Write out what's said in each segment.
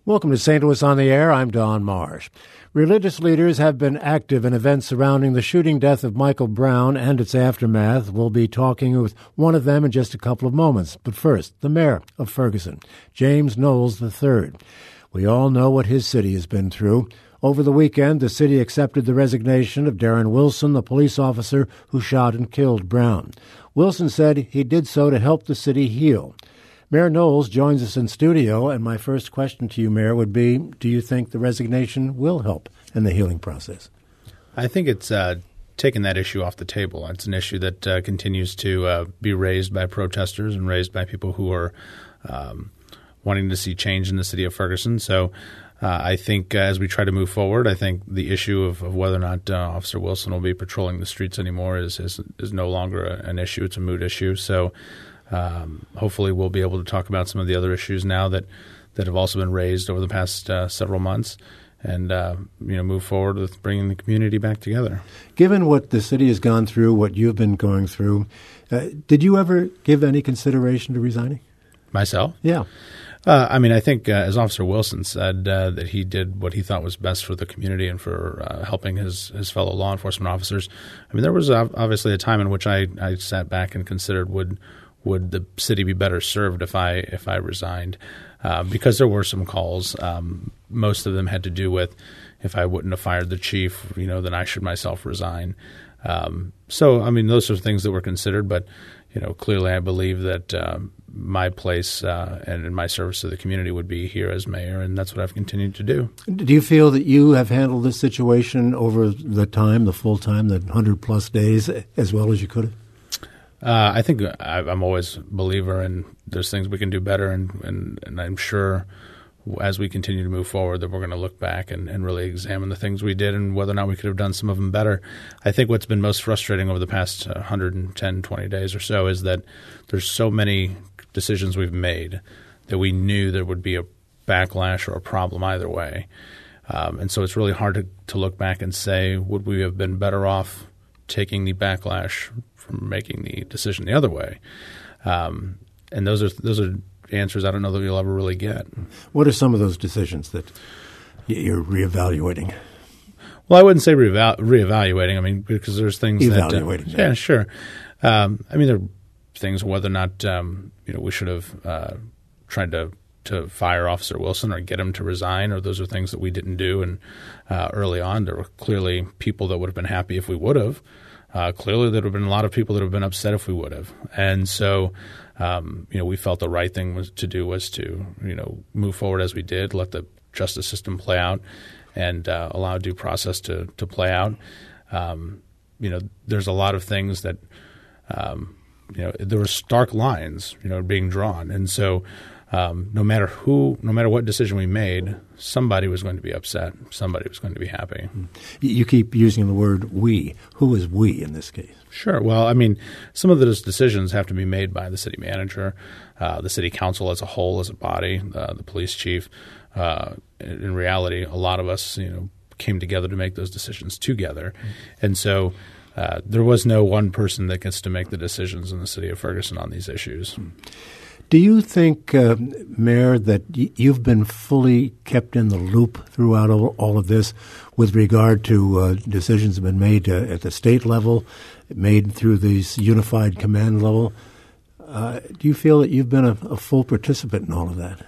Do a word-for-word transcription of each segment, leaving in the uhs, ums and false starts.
Welcome to Saint Louis on the Air. I'm Don Marsh. Religious leaders have been active in events surrounding the shooting death of Michael Brown and its aftermath. We'll be talking with one of them in just a couple of moments. But first, the mayor of Ferguson, James Knowles the third. We all know what his city has been through. Over the weekend, the city accepted the resignation of Darren Wilson, the police officer who shot and killed Brown. Wilson said he did so to help the city heal. Mayor Knowles joins us in studio, and my first question to you, Mayor, would be, do you think the resignation will help in the healing process? I think it's uh, taken that issue off the table. It's an issue that uh, continues to uh, be raised by protesters and raised by people who are um, wanting to see change in the city of Ferguson. So uh, I think uh, as we try to move forward, I think the issue of, of whether or not uh, Officer Wilson will be patrolling the streets anymore is, is, is no longer a, an issue. It's a moot issue. So Um, hopefully we'll be able to talk about some of the other issues now that, that have also been raised over the past uh, several months and uh, you know move forward with bringing the community back together. Given what the city has gone through, what you've been going through, uh, did you ever give any consideration to resigning? Myself? Yeah. Uh, I mean, I think uh, as Officer Wilson said, uh, that he did what he thought was best for the community and for uh, helping his, his fellow law enforcement officers. I mean, there was obviously a time in which I, I sat back and considered would – would the city be better served if I if I resigned? Uh, because there were some calls. Um, most of them had to do with if I wouldn't have fired the chief, you know, then I should myself resign. Um, so, I mean, those are things that were considered. But, you know, clearly I believe that um, my place uh, and in my service to the community would be here as mayor, and that's what I've continued to do. Do you feel that you have handled this situation over the time, the full time, the one hundred plus days, as well as you could have? Uh, I think I, I'm always a believer in there's things we can do better, and, and, and I'm sure as we continue to move forward that we're going to look back and, and really examine the things we did and whether or not we could have done some of them better. I think what's been most frustrating over the past one hundred ten, twenty days or so is that there's so many decisions we've made that we knew there would be a backlash or a problem either way. Um, and so it's really hard to, to look back and say, would we have been better off taking the backlash from making the decision the other way? Um, and those are those are answers I don't know that you'll ever really get. What are some of those decisions that you're reevaluating? Well, I wouldn't say reeval- reevaluating. I mean, because there's things evaluating. that uh, yeah, sure. Um, I mean, there are things whether or not um, you know we should have uh, tried to. to fire Officer Wilson or get him to resign, or those are things that we didn't do. And uh, early on, there were clearly people that would have been happy if we would have. Uh, clearly, there would have been a lot of people that would have been upset if we would have. And so, um, you know, we felt the right thing was to do was to, you know, move forward as we did, let the justice system play out, and uh, allow due process to to play out. Um, you know, there's a lot of things that, um, you know, there were stark lines, you know, being drawn, and so. Um, no matter who, no matter what decision we made, somebody was going to be upset. Somebody was going to be happy. You keep using the word we. Who is we in this case? Sure. Well, I mean, some of those decisions have to be made by the city manager, uh, the city council as a whole, as a body, uh, the police chief. Uh, in reality, a lot of us, you know, came together to make those decisions together. Mm-hmm. And so uh, there was no one person that gets to make the decisions in the city of Ferguson on these issues. Mm-hmm. Do you think, uh, Mayor, that y- you've been fully kept in the loop throughout all, all of this with regard to uh, decisions that have been made uh, at the state level, made through this unified command level? Uh, do you feel that you've been a, a full participant in all of that?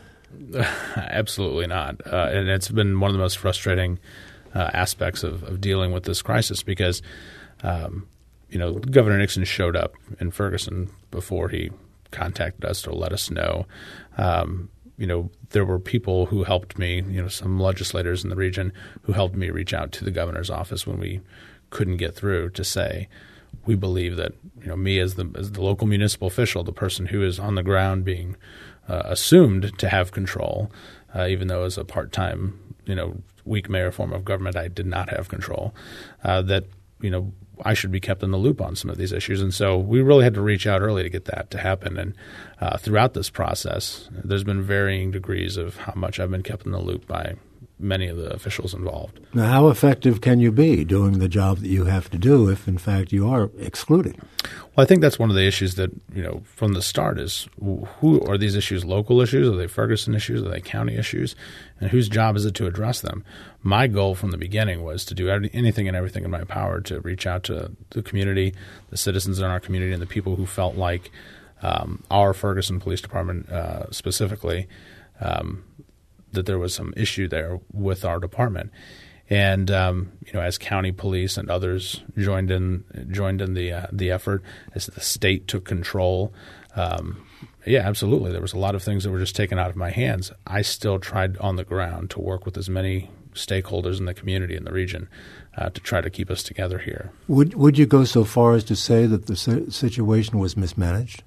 Absolutely not. Uh, and it's been one of the most frustrating uh, aspects of, of dealing with this crisis because, um, you know, Governor Nixon showed up in Ferguson before he contacted us to let us know. Um, you know, there were people who helped me, you know, some legislators in the region who helped me reach out to the governor's office when we couldn't get through to say, we believe that, you know, me as the as the local municipal official, the person who is on the ground being uh, assumed to have control, uh, even though as a part-time, you know, weak mayor form of government, I did not have control, uh, that, you know, I should be kept in the loop on some of these issues. And so we really had to reach out early to get that to happen. And uh, throughout this process, there's been varying degrees of how much I've been kept in the loop by many of the officials involved. Now, how effective can you be doing the job that you have to do if, in fact, you are excluded? Well, I think that's one of the issues that, you know, from the start is who are these issues local issues? Are they Ferguson issues? Are they county issues? And whose job is it to address them? My goal from the beginning was to do anything and everything in my power to reach out to the community, the citizens in our community, and the people who felt like um, our Ferguson Police Department uh, specifically, um, that there was some issue there with our department. And um, you know, as county police and others joined in joined in the uh, the effort, as the state took control, um, yeah, absolutely, there was a lot of things that were just taken out of my hands. I still tried on the ground to work with as many stakeholders in the community in the region uh, to try to keep us together here. Would Would you go so far as to say that the situation was mismanaged?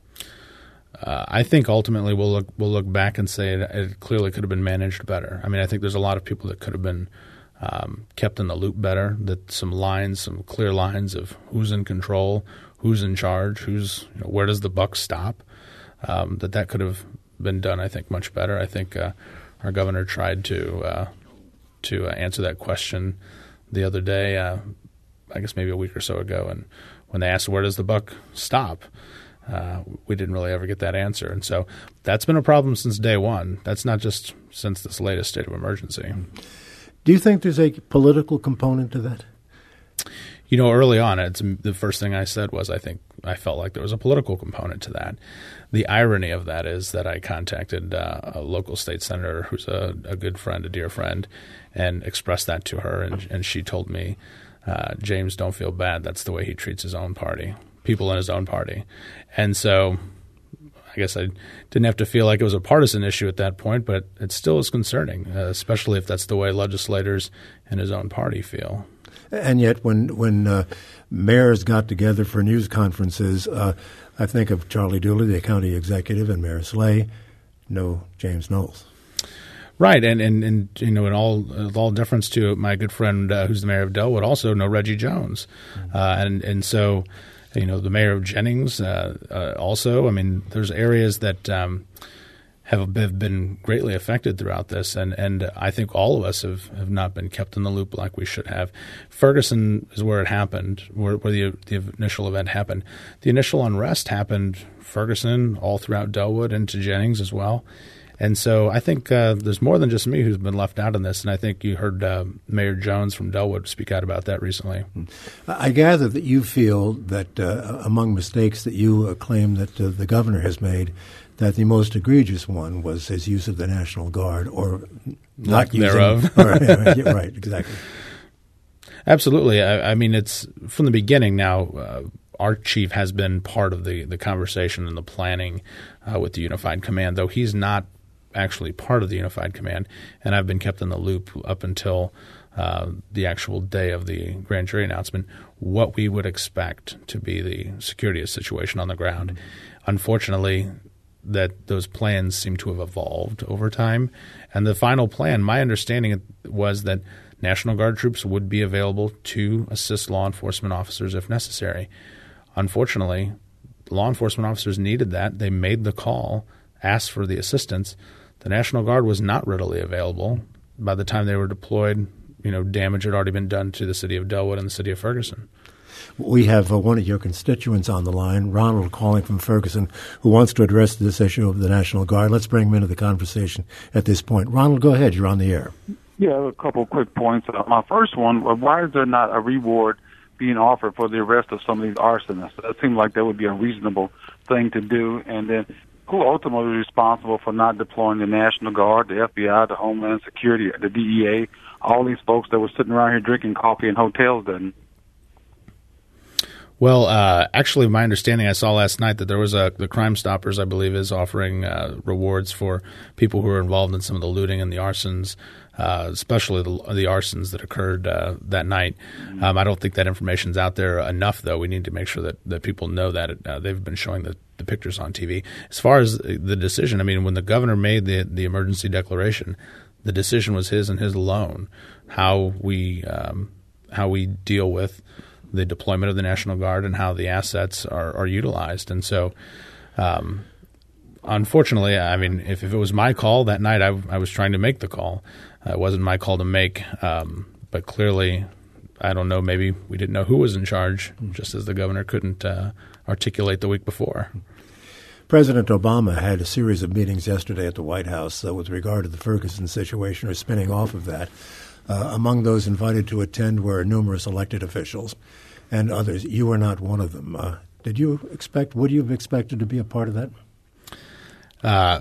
Uh, I think ultimately we'll look we'll look back and say it, it clearly could have been managed better. I mean, I think there's a lot of people that could have been um, kept in the loop better. That some lines, some clear lines of who's in control, who's in charge, who's you know, where does the buck stop. Um, that that could have been done, I think, much better. I think uh, our governor tried to uh, to uh, answer that question the other day. Uh, I guess maybe a week or so ago, and when they asked where does the buck stop. Uh, we didn't really ever get that answer. And so that's been a problem since day one. That's not just since this latest state of emergency. Do you think there's a political component to that? You know, early on, it's, the first thing I said was I think I felt like there was a political component to that. The irony of that is that I contacted uh, a local state senator who's a, a good friend, a dear friend, and expressed that to her. And, and she told me, uh, James, don't feel bad. That's the way he treats his own party. People in his own party. And so I guess I didn't have to feel like it was a partisan issue at that point, but it still is concerning, uh, especially if that's the way legislators in his own party feel. And yet when when uh, mayors got together for news conferences, uh, I think of Charlie Dooley, the county executive, and Mayor Slay, no James Knowles. Right, and, and, and you know, in all with all deference to my good friend uh, who's the mayor of Dellwood, also no Reggie Jones. Mm-hmm. Uh, and, and so... You know, the mayor of Jennings uh, uh, also. I mean, there's areas that um, have, have been greatly affected throughout this, and, and I think all of us have, have not been kept in the loop like we should have. Ferguson is where it happened, where, where the, the initial event happened. The initial unrest happened Ferguson, all throughout Dellwood, and to Jennings as well. And so I think uh, there's more than just me who's been left out in this, and I think you heard uh, Mayor Jones from Dellwood speak out about that recently. I gather that you feel that uh, among mistakes that you uh, claim that uh, the governor has made, that the most egregious one was his use of the National Guard, or not using thereof. Or, yeah, right, exactly. Absolutely. I, I mean, it's from the beginning now. Uh, Our chief has been part of the, the conversation and the planning uh, with the Unified Command, though he's not actually part of the Unified Command, and I've been kept in the loop up until uh, the actual day of the grand jury announcement, what we would expect to be the security situation on the ground. Mm-hmm. Unfortunately, that those plans seem to have evolved over time, and the final plan, my understanding was that National Guard troops would be available to assist law enforcement officers if necessary. Unfortunately, law enforcement officers needed that. They made the call, asked for the assistance. The National Guard was not readily available. By the time they were deployed, you know, damage had already been done to the city of Dellwood and the city of Ferguson. We have uh, one of your constituents on the line, Ronald, calling from Ferguson, who wants to address this issue of the National Guard. Let's bring him into the conversation at this point. Ronald, go ahead. You're on the air. Yeah, a couple quick points. Uh, my first one, why is there not a reward being offered for the arrest of some of these arsonists? That seems like that would be a reasonable thing to do. And then who ultimately is responsible for not deploying the National Guard, the F B I, the Homeland Security, the D E A, all these folks that were sitting around here drinking coffee in hotels then? Well, uh, actually, my understanding, I saw last night that there was a the Crime Stoppers, I believe, is offering uh, rewards for people who are involved in some of the looting and the arsons, uh, especially the, the arsons that occurred uh, that night. Mm-hmm. Um, I don't think that information's out there enough, though. We need to make sure that, that people know that. It, uh, they've been showing the, the pictures on T V. As far as the decision, I mean, when the governor made the, the emergency declaration, the decision was his and his alone, how we um, how we deal with the deployment of the National Guard and how the assets are, are utilized. And so um, unfortunately, I mean, if, if it was my call that night, I, I was trying to make the call. Uh, it wasn't my call to make, um, but clearly, I don't know, maybe we didn't know who was in charge, just as the governor couldn't uh, articulate the week before. President Obama had a series of meetings yesterday at the White House uh, with regard to the Ferguson situation, or spinning off of that. Uh, among those invited to attend were numerous elected officials and others. You were not one of them. Uh, did you expect, would you have expected to be a part of that? Uh,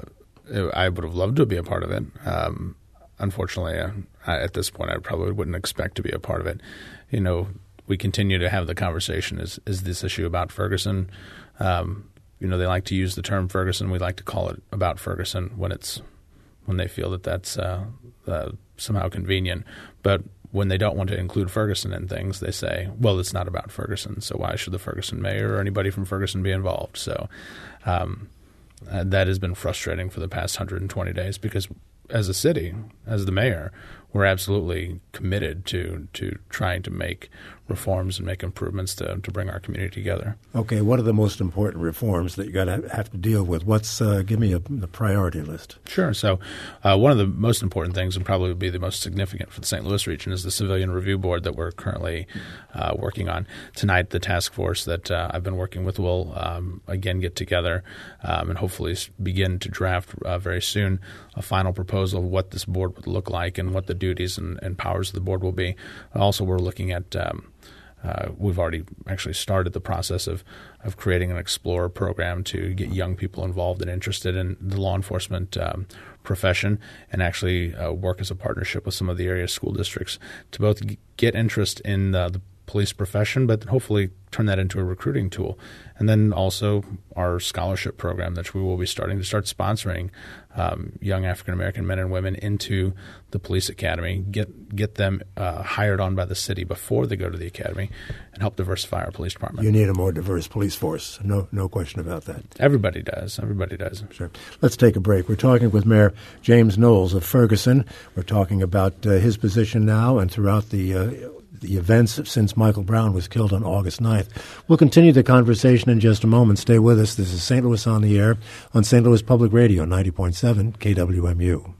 I would have loved to be a part of it. Um, unfortunately, uh, at this point, I probably wouldn't expect to be a part of it. You know, we continue to have the conversation, is, is this issue about Ferguson? Um, you know, they like to use the term Ferguson. We like to call it about Ferguson when it's when they feel that that's uh, uh, somehow convenient. But when they don't want to include Ferguson in things, they say, well, it's not about Ferguson, so why should the Ferguson mayor or anybody from Ferguson be involved? So um, uh, that has been frustrating for the past one hundred twenty days, because as a city, as the mayor, we're absolutely committed to to trying to make reforms and make improvements to, to bring our community together. Okay, what are the most important reforms that you got to have to deal with? What's uh, give me a, the priority list. Sure. So uh, one of the most important things, and probably would be the most significant for the Saint Louis region, is the Civilian Review Board that we're currently uh, working on. Tonight, the task force that uh, I've been working with will um, again get together um, and hopefully begin to draft uh, very soon a final proposal of what this board would look like and what the duties and, and powers of the board will be. Also, we're looking at um, Uh, we've already actually started the process of, of creating an Explorer program to get young people involved and interested in the law enforcement um, profession, and actually uh, work as a partnership with some of the area school districts to both g- get interest in uh, the police profession, but hopefully turn that into a recruiting tool. And then also our scholarship program that we will be starting to start sponsoring um, young African-American men and women into the police academy, get get them uh, hired on by the city before they go to the academy, and help diversify our police department. You need a more diverse police force. No no question about that. Everybody does. Everybody does. Sure. Let's take a break. We're talking with Mayor James Knowles of Ferguson. We're talking about uh, his position now and throughout the uh, the events since Michael Brown was killed on August ninth. We'll continue the conversation in just a moment. Stay with us. This is Saint Louis on the Air on Saint Louis Public Radio, ninety point seven K W M U.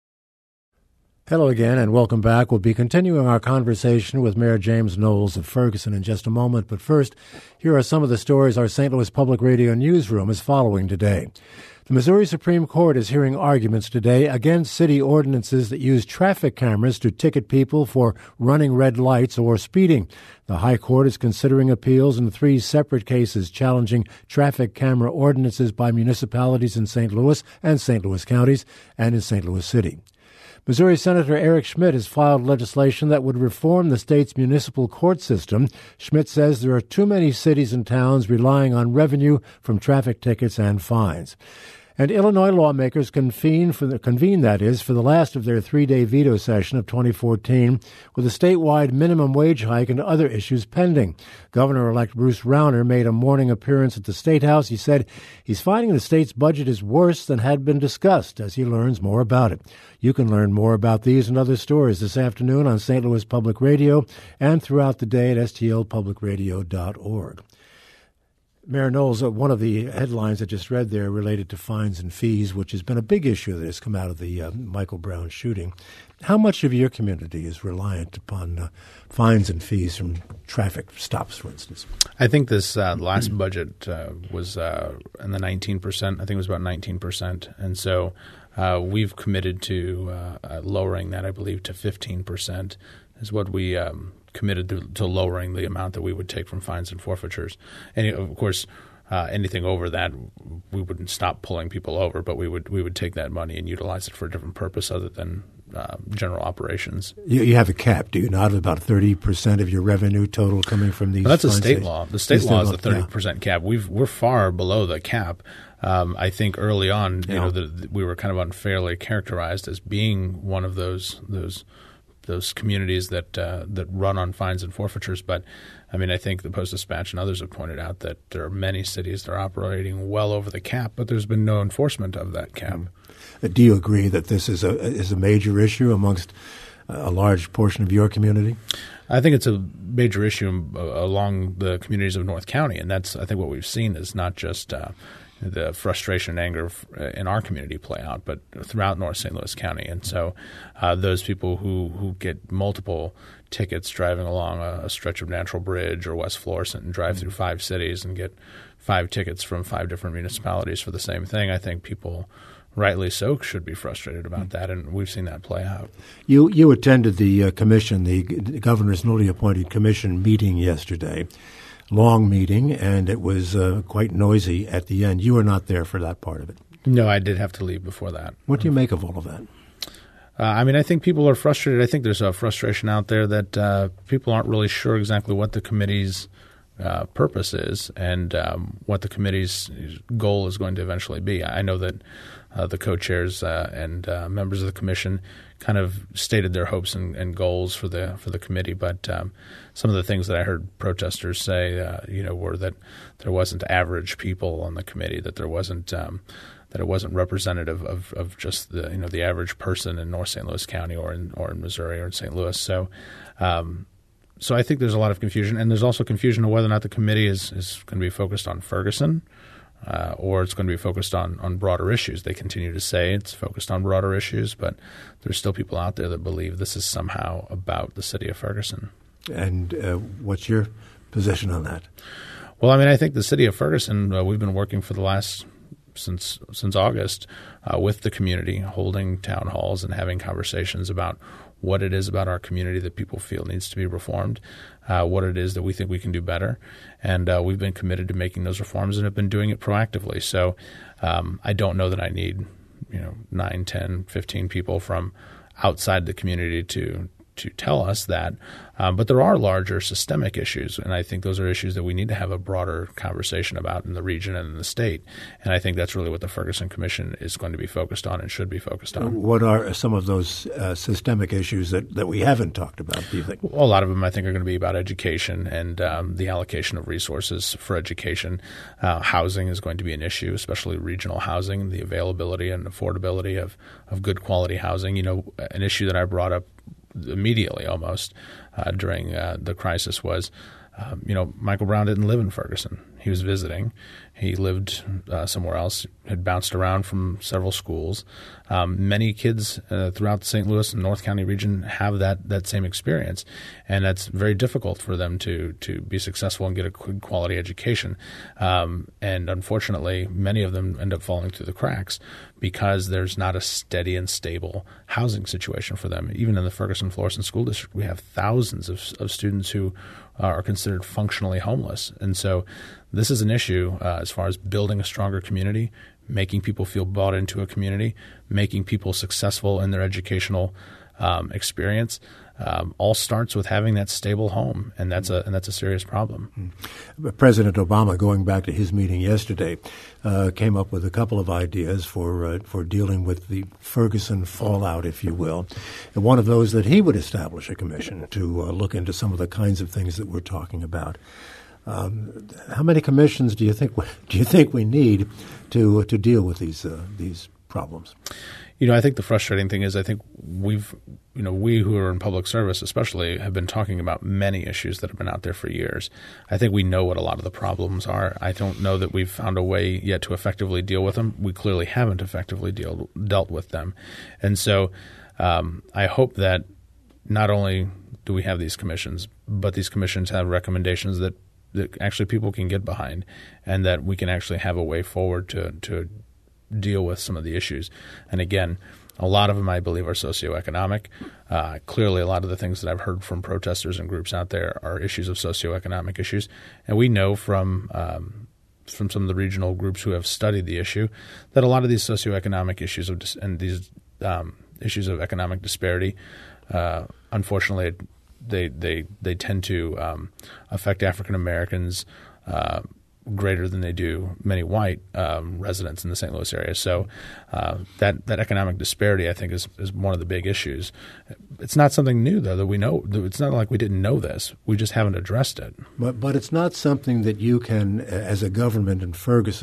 Hello again, and welcome back. We'll be continuing our conversation with Mayor James Knowles of Ferguson in just a moment. But first, here are some of the stories our Saint Louis Public Radio newsroom is following today. The Missouri Supreme Court is hearing arguments today against city ordinances that use traffic cameras to ticket people for running red lights or speeding. The High Court is considering appeals in three separate cases challenging traffic camera ordinances by municipalities in Saint Louis and Saint Louis counties and in Saint Louis City. Missouri Senator Eric Schmitt has filed legislation that would reform the state's municipal court system. Schmitt says there are too many cities and towns relying on revenue from traffic tickets and fines. And Illinois lawmakers convene, for the, convene, that is, for the last of their three-day veto session of twenty fourteen, with a statewide minimum wage hike and other issues pending. Governor-elect Bruce Rauner made a morning appearance at the State House. He said he's finding the state's budget is worse than had been discussed as he learns more about it. You can learn more about these and other stories this afternoon on Saint Louis Public Radio and throughout the day at S T L public radio dot org. Mayor Knowles, uh, one of the headlines I just read there related to fines and fees, which has been a big issue that has come out of the uh, Michael Brown shooting. How much of your community is reliant upon uh, fines and fees from traffic stops, for instance? I think this uh, last budget uh, was uh, in the nineteen percent. I think it was about nineteen percent. And so uh, we've committed to uh, lowering that, I believe, to fifteen percent is what we um, committed to, to lowering the amount that we would take from fines and forfeitures. And of course, uh, anything over that, we wouldn't stop pulling people over, but we would we would take that money and utilize it for a different purpose other than uh, general operations. You, you have a cap, do you not, of about thirty percent of your revenue total coming from these? Well, that's a fines? state law. The state the law state is the thirty percent yeah. cap. We've, we're far below the cap. Um, I think early on, you yeah. know, the, the, we were kind of unfairly characterized as being one of those those those communities that uh, that run on fines and forfeitures. But, I mean, I think the Post-Dispatch and others have pointed out that there are many cities that are operating well over the cap, but there's been no enforcement of that cap. Mm-hmm. Uh, do you agree that this is a is a major issue amongst a large portion of your community? I think it's a major issue along the communities of North County, and that's I think what we've seen is not just uh, the frustration and anger in our community play out, but throughout North Saint Louis County. And so uh, those people who, who get multiple tickets driving along a, a stretch of Natural Bridge or West Florissant and drive through five cities and get five tickets from five different municipalities for the same thing, I think people – rightly so should be frustrated about that, and we've seen that play out. You you attended the uh, commission, the governor's newly appointed commission meeting yesterday, long meeting, and it was uh, quite noisy at the end. You were not there for that part of it. No, I did have to leave before that. What do you make of all of that? Uh, I mean, I think people are frustrated. I think there's a frustration out there that uh, people aren't really sure exactly what the committee's uh, purpose is and um, what the committee's goal is going to eventually be. I know that Uh, the co-chairs uh, and uh, members of the commission kind of stated their hopes and, and goals for the for the committee, but um, some of the things that I heard protesters say, uh, you know, were that there wasn't average people on the committee, that there wasn't um, that it wasn't representative of, of just the you know the average person in North Saint Louis County or in or in Missouri or in Saint Louis. So. Um, So I think there's a lot of confusion, and there's also confusion of whether or not the committee is, is going to be focused on Ferguson uh, or it's going to be focused on, on broader issues. They continue to say it's focused on broader issues, but there's still people out there that believe this is somehow about the city of Ferguson. And uh, what's your position on that? Well, I mean, I think the city of Ferguson, uh, we've been working for the last since since August uh, with the community, holding town halls and having conversations about what it is about our community that people feel needs to be reformed, uh, what it is that we think we can do better. And uh, we've been committed to making those reforms and have been doing it proactively. So um, I don't know that I need, you know, nine, ten, fifteen people from outside the community to to tell us that. Um, but there are larger systemic issues, and I think those are issues that we need to have a broader conversation about in the region and in the state. And I think that's really what the Ferguson Commission is going to be focused on and should be focused on. What are some of those uh, systemic issues that, that we haven't talked about, do you think? Well, a lot of them, I think, are going to be about education and um, the allocation of resources for education. Uh, housing is going to be an issue, especially regional housing, the availability and affordability of, of good quality housing. You know, an issue that I brought up immediately almost uh, during uh, the crisis was, um, you know, Michael Brown didn't live in Ferguson. He was visiting. He lived uh, somewhere else, had bounced around from several schools. Um, many kids uh, throughout the Saint Louis and North County region have that that same experience, and that's very difficult for them to to be successful and get a good quality education. Um, and unfortunately, many of them end up falling through the cracks because there's not a steady and stable housing situation for them. Even in the Ferguson-Florissant School District, we have thousands of, of students who are considered functionally homeless. And so this is an issue uh, as far as building a stronger community, making people feel bought into a community, making people successful in their educational um, experience. Um, all starts with having that stable home, and that's a and that's a serious problem. President Obama, going back to his meeting yesterday, uh, came up with a couple of ideas for uh, for dealing with the Ferguson fallout, if you will. And one of those that he would establish a commission to uh, look into some of the kinds of things that we're talking about. Um, how many commissions do you think do you think we need to to deal with these uh, these problems? You know, I think the frustrating thing is I think we've, you know, we who are in public service especially have been talking about many issues that have been out there for years. I think we know what a lot of the problems are. I don't know that we've found a way yet to effectively deal with them. We clearly haven't effectively deal, dealt with them. And so um, I hope that not only do we have these commissions, but these commissions have recommendations that, that actually people can get behind and that we can actually have a way forward to to deal with some of the issues. And again, a lot of them, I believe, are socioeconomic. Uh, clearly, a lot of the things that I've heard from protesters and groups out there are issues of socioeconomic issues. And we know from um, from some of the regional groups who have studied the issue that a lot of these socioeconomic issues of dis- and these um, issues of economic disparity, uh, unfortunately, they they they tend to um, affect African Americans uh, greater than they do many white um, residents in the Saint Louis area. So uh, that that economic disparity, I think, is, is one of the big issues. It's not something new, though, that we know. It's not like we didn't know this. We just haven't addressed it. But but it's not something that you can, as a government in Ferguson,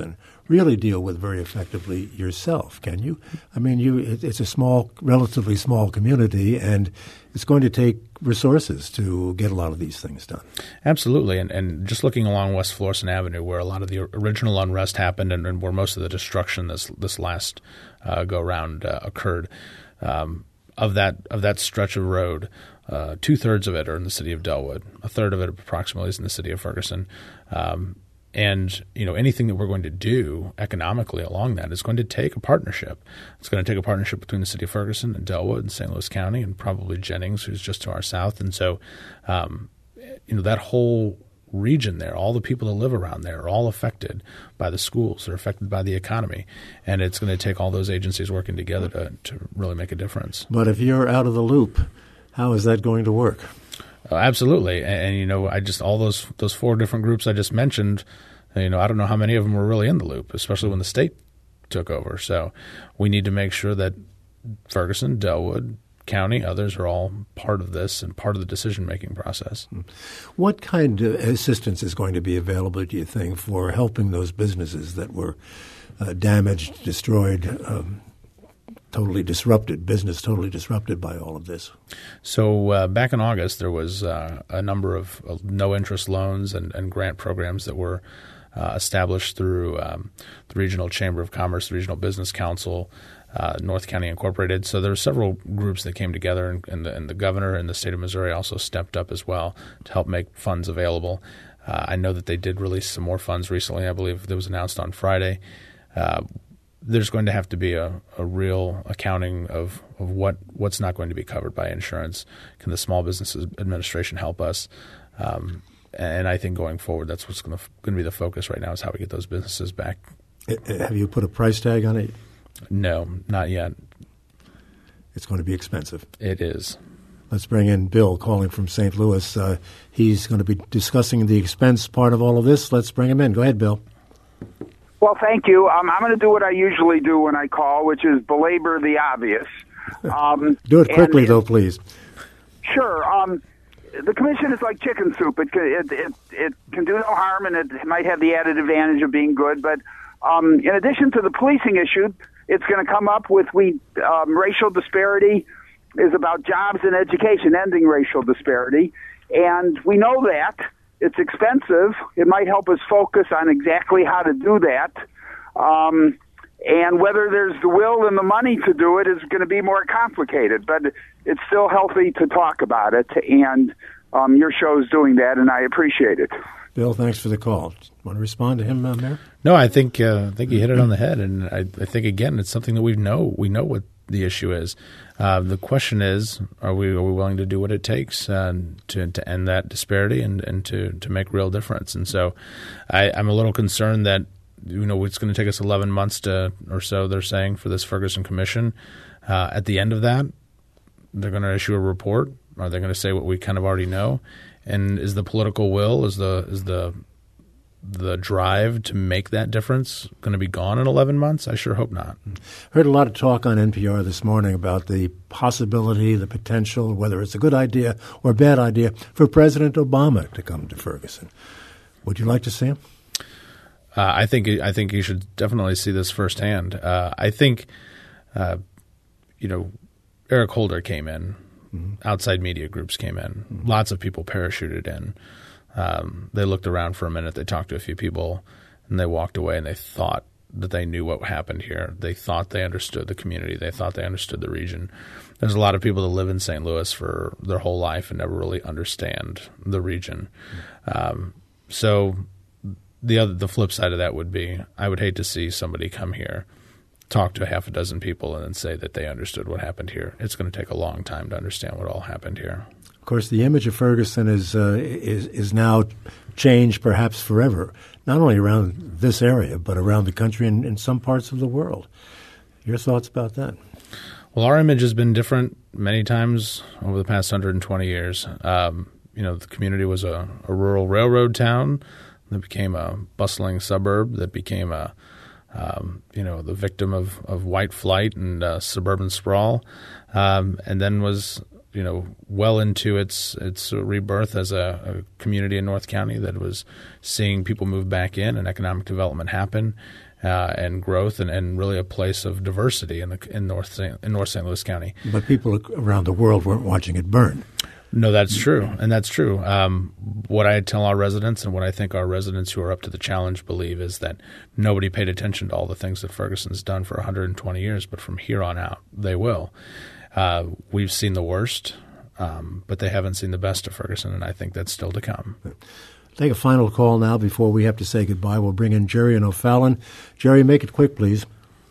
really deal with very effectively yourself, can you? I mean, you it, it's a small, relatively small community, and it's going to take resources to get a lot of these things done. Absolutely. And, and just looking along West Florissant Avenue, where a lot of the original unrest happened and, and where most of the destruction this this last uh, go-round uh, occurred, um, of that of that stretch of road, uh, two-thirds of it are in the city of Dellwood. A third of it approximately is in the city of Ferguson. Um, and, you know, anything that we're going to do economically along that is going to take a partnership. It's going to take a partnership between the city of Ferguson and Dellwood and Saint Louis County and probably Jennings, who's just to our south. And so, um, you know, that whole region there, all the people that live around there are all affected by the schools. They're affected by the economy. And it's going to take all those agencies working together to, to really make a difference. But if you're out of the loop, how is that going to work? Uh, absolutely. And, and, you know, I just all those those four different groups I just mentioned, you know, I don't know how many of them were really in the loop, especially when the state took over. So we need to make sure that Ferguson, Dellwood County, others are all part of this and part of the decision-making process. What kind of assistance is going to be available, do you think, for helping those businesses that were uh, damaged, destroyed, um, totally disrupted, business totally disrupted by all of this? So uh, back in August, there was uh, a number of uh, no-interest loans and, and grant programs that were uh, established through um, the Regional Chamber of Commerce, the Regional Business Council, uh, North County Incorporated. So there were several groups that came together, and, and, the, and the governor in the state of Missouri also stepped up as well to help make funds available. Uh, I know that they did release some more funds recently. I believe that was announced on Friday. Uh, there's going to have to be a, a real accounting of, of what, what's not going to be covered by insurance. Can the Small Business Administration help us? Um, and I think going forward, that's what's going to, going to be the focus right now, is how we get those businesses back. Have you put a price tag on it? No, not yet. It's going to be expensive. It is. Let's bring in Bill calling from Saint Louis. Uh, he's going to be discussing the expense part of all of this. Let's bring him in. Go ahead, Bill. Well, thank you. Um, I'm going to do what I usually do when I call, which is belabor the obvious. Um, do it quickly, and, though, please. Sure. Um, the commission is like chicken soup. It, it it it can do no harm, and it might have the added advantage of being good. But um, in addition to the policing issue, it's going to come up with we um, racial disparity is about jobs and education, ending racial disparity, and we know that. It's expensive. It might help us focus on exactly how to do that. Um, and whether there's the will and the money to do it is going to be more complicated. But it's still healthy to talk about it. And um, your show's doing that, and I appreciate it. Bill, thanks for the call. Want to respond to him, uh, Mayor? No, I think uh, I think you hit it on the head. And I, I think, again, it's something that we know. We know what the issue is. Uh, the question is, are we are we willing to do what it takes uh, to to end that disparity and, and to, to make real difference? And so I, I'm a little concerned that, you know, it's going to take us eleven months to or so, they're saying, for this Ferguson Commission. Uh, at the end of that, they're going to issue a report. Are they going to say what we kind of already know? And is the political will, is the is the the drive to make that difference going to be gone in eleven months? I sure hope not. Heard a lot of talk on N P R this morning about the possibility, the potential, whether it's a good idea or a bad idea for President Obama to come to Ferguson. Would you like to see him? Uh, I think I think you should definitely see this firsthand. Uh, I think, uh, you know, Eric Holder came in. Mm-hmm. Outside media groups came in. Mm-hmm. Lots of people parachuted in. Um, they looked around for a minute. They talked to a few people, and they walked away, and they thought that they knew what happened here. They thought they understood the community. They thought they understood the region. There's a lot of people that live in Saint Louis for their whole life and never really understand the region. Um, so the other, the flip side of that would be, I would hate to see somebody come here, talk to a half a dozen people, and then say that they understood what happened here. It's going to take a long time to understand what all happened here. Of course, the image of Ferguson is uh, is is now changed, perhaps forever, not only around this area, but around the country and in some parts of the world. Your thoughts about that? Well, our image has been different many times over the past one hundred twenty years. Um, you know, the community was a, a rural railroad town that became a bustling suburb that became a Um, you know, the victim of, of white flight and uh, suburban sprawl, um, and then was, you know, well into its its rebirth as a, a community in North County that was seeing people move back in and economic development happen. uh, and growth, and, and really a place of diversity in the in North Saint in North Saint Louis County. But people around the world weren't watching it burn. No, that's true, and that's true. Um, what I tell our residents, and what I think our residents who are up to the challenge believe, is that nobody paid attention to all the things that Ferguson's done for one hundred twenty years, but from here on out, they will. Uh, we've seen the worst, um, but they haven't seen the best of Ferguson, and I think that's still to come. Take a final call now before we have to say goodbye. We'll bring in Jerry and O'Fallon. Jerry, make it quick, please.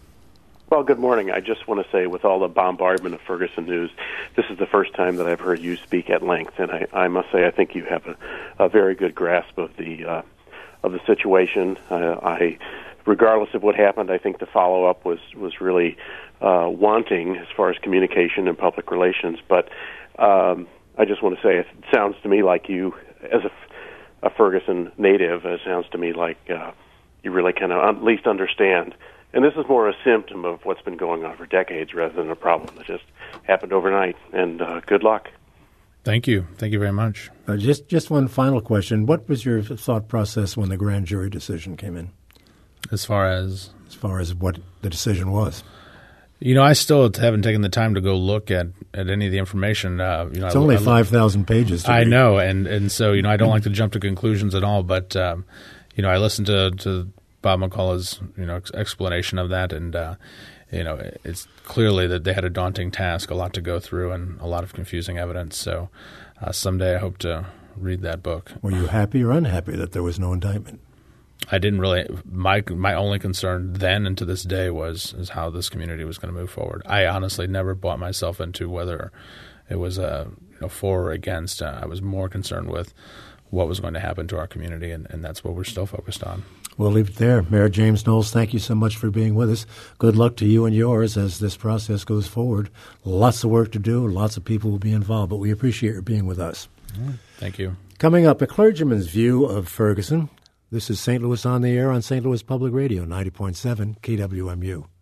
Well, good morning. I just want to say, with all the bombardment of Ferguson news, this is the first time that I've heard you speak at length, and I, I must say I think you have a, a very good grasp of the uh, of the situation. Uh, I, regardless of what happened, I think the follow-up was was really uh, wanting as far as communication and public relations. But um, I just want to say it sounds to me like you, as a, a Ferguson native, it sounds to me like uh, you really kind of at least understand. And this is more a symptom of what's been going on for decades rather than a problem that just happened overnight. And uh, good luck. Thank you. Thank you very much. Uh, just just one final question. What was your thought process when the grand jury decision came in? As far as? As far as what the decision was. You know, I still haven't taken the time to go look at, at any of the information. Uh, you know, it's I, only I, five thousand pages to I read. know, and, and so, you know, I don't like to jump to conclusions at all, but, um, you know, I listened to, to Bob McCullough's, you know, ex- explanation of that, and uh, you know, it's clearly that they had a daunting task, a lot to go through, and a lot of confusing evidence. So uh, someday I hope to read that book. Were you happy or unhappy that there was no indictment? I didn't really. My my only concern then and to this day was is how this community was going to move forward. I honestly never bought myself into whether it was a you know, for or against. Uh, I was more concerned with what was going to happen to our community, and, and that's what we're still focused on. We'll leave it there. Mayor James Knowles, thank you so much for being with us. Good luck to you and yours as this process goes forward. Lots of work to do. Lots of people will be involved, but we appreciate your being with us. Mm, thank you. Coming up, a clergyman's view of Ferguson. This is Saint Louis on the Air on Saint Louis Public Radio, ninety point seven K W M U.